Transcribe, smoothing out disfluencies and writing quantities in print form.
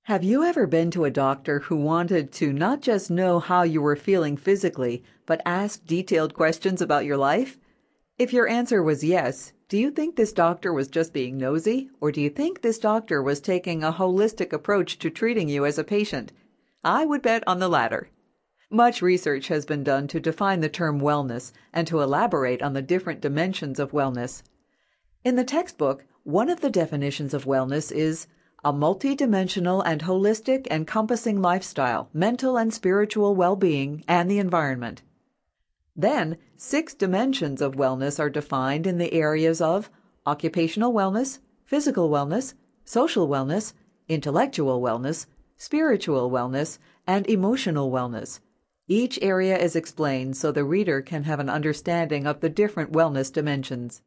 Have you ever been to a doctor who wanted to not just know how you were feeling physically, but ask detailed questions about your life? If your answer was yes, do you think this doctor was just being nosy, or do you think this doctor was taking a holistic approach to treating you as a patient? I would bet on the latter. Much research has been done to define the term wellness and to elaborate on the different dimensions of wellness. In the textbook, one of the definitions of wellness is a multidimensional and holistic encompassing lifestyle, mental and spiritual well-being, and the environment. Then, 6 dimensions of wellness are defined in the areas of occupational wellness, physical wellness, social wellness, intellectual wellness, spiritual wellness, and emotional wellness. Each area is explained so the reader can have an understanding of the different wellness dimensions.